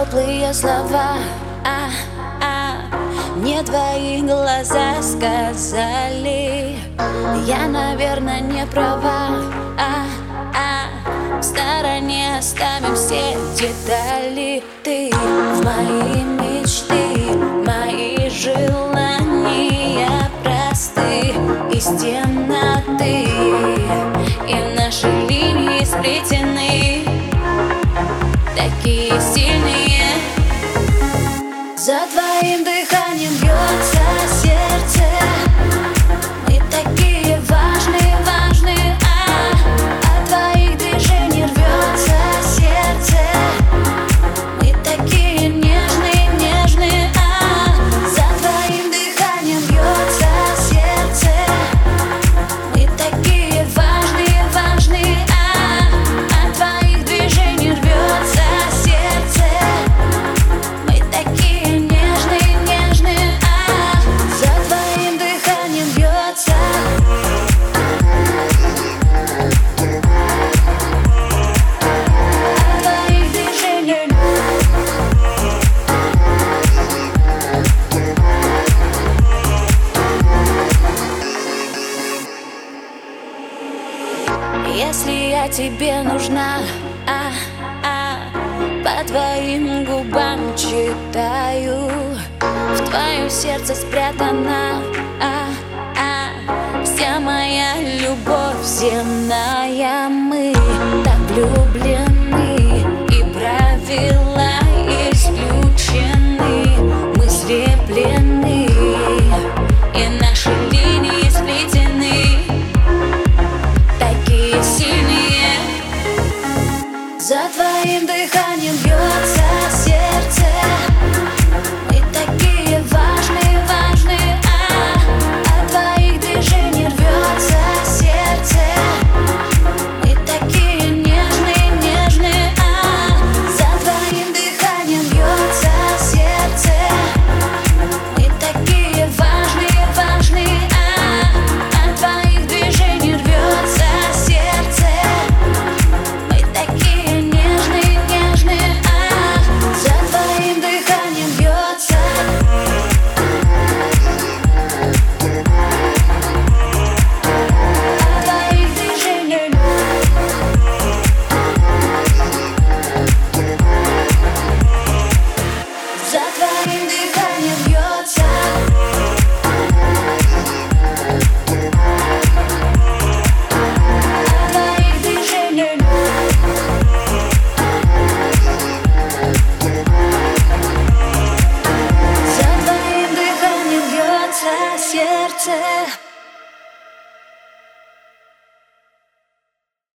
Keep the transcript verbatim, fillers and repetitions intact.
теплые слова, а, а, мне твои глаза сказали. Я, наверное, не права, а, а, в стороне оставим все детали. Ты в мои мечты, мои желания просты из темноты, и наши линии сплетены, такие сильные. За твоим дыханием бьется сердце. Мы такие важные, важные, а от твоих движений рвется сердце. Мы такие нежные, нежные, а за твоим дыханием бьется сердце. Мы такие важные, важные, а от твоих движений рвется сердце. Мы такие нежные, нежные, а за твоим дыханием бьется. От твоих движений. Если я тебе нужна, а, а, по твоим губам читаю, в твоем сердце спрятана, а, а, вся моя любовь земная. Мы так влюблены, и правила исключены. Мы слеплены, и наши линии сплетены, такие сильные. За твоим дыханием бьется сердце. Мы такие важные, важные, а от твоих движений рвется сердце. Мы такие нежные, нежные, а за твоим дыханием бьется сердце. Мы такие важные, важные, а от твоих движений рвется сердце. Мы такие нежные, нежные, а за твоим дыханием бьется. От твоих движений. За твоим дыханием бьется. От твоих движений. За твоим дыханием бьется сердце.